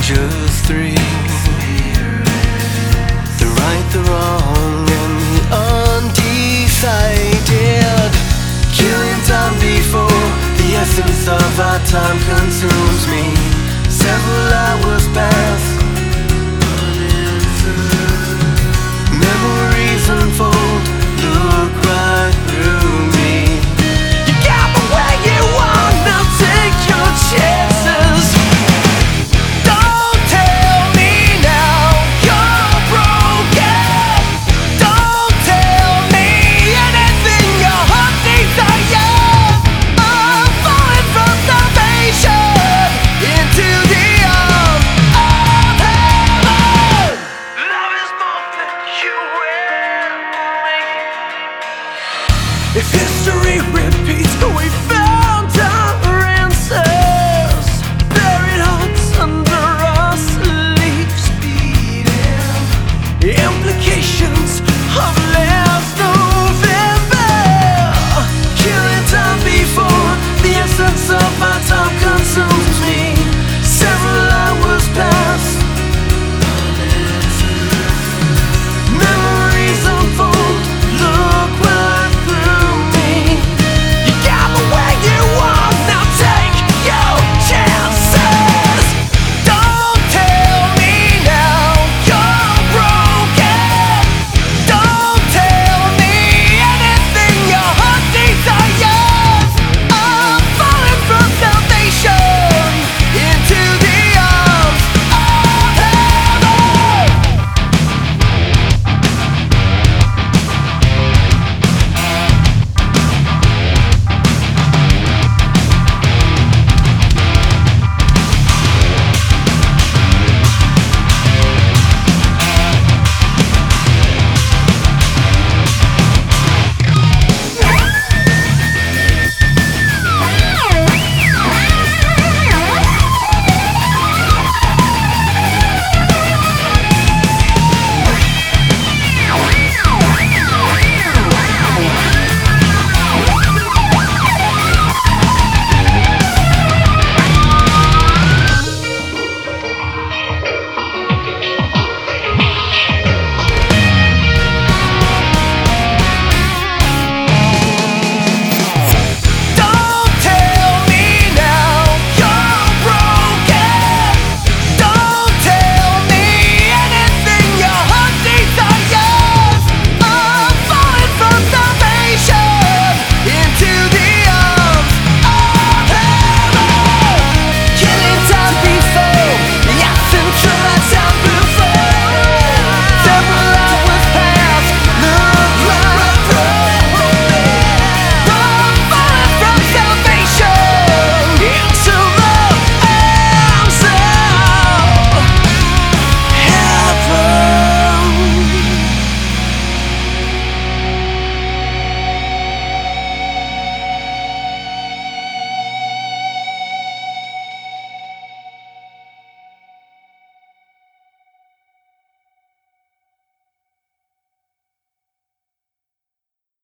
just three. The right, the wrong, and the undecided. Killing time before the essence of our time consumes me. Several hours pass, memories unfold, look right through me. You got me where you want, now take your chances. Don't tell me now you're broken. Don't tell me anything your heart desires. I'm falling from salvation into the arms of heaven. Love is more than you and me. If history repeats, we fail.